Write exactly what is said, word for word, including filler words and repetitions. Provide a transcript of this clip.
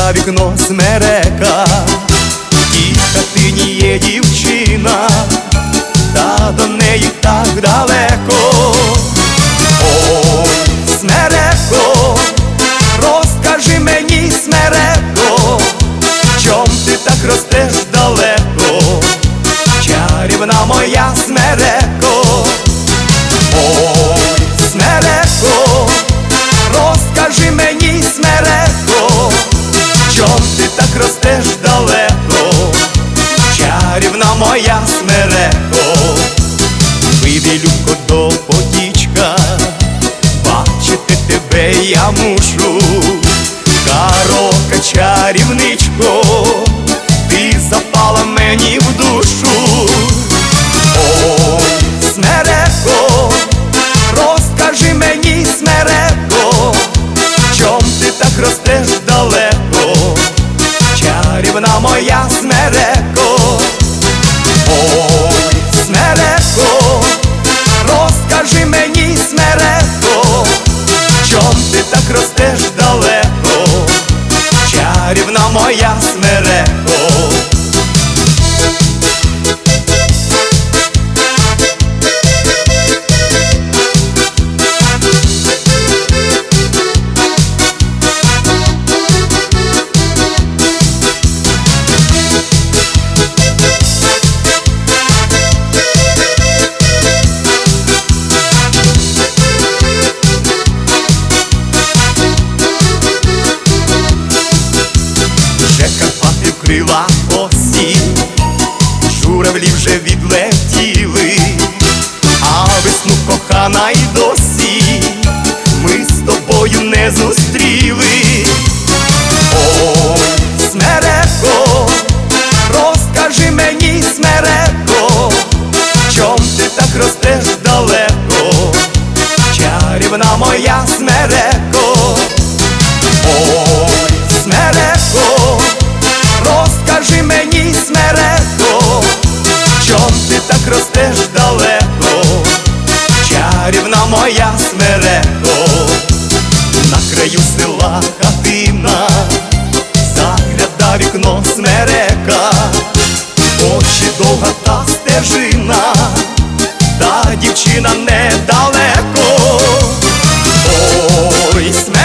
загляда вікно смерека, в тій хатині є дівчина, та до неї так далеко. Ой, смереко, розкажи мені, смереко, чом ти так ростеш далеко, чарівна моя смереко. Ой, смереко, розкажи мені, смереко, чом ти так ростеш далеко, чарівна моя смереко. Вийди, любко, до потічка, бачити тебе я мушу. Карока, чарівничко, ти запала мені в душу. Ой, смереко, розкажи мені, смереко, чом ти так ростеш далеко, чарівна моя смереко. Ой, смереко, розкажи мені, смереко, чом ти так ростеш далеко, чарівна моя смереко. Крила осінь, журавлі вже відлетіли, а весну, кохана, й досі ми з тобою не зустріли. Ой, смереко, розкажи мені, смереко, чом ти так ростеш далеко, чарівна моя смереко. Ой, смереко, розкажи мені, смереко, чом ти так ростеш далеко, чарівна моя смереко. На краю села хатина, загляда вікно смерека, очі довга та стежина, та дівчина недалеко. Ой, смереко,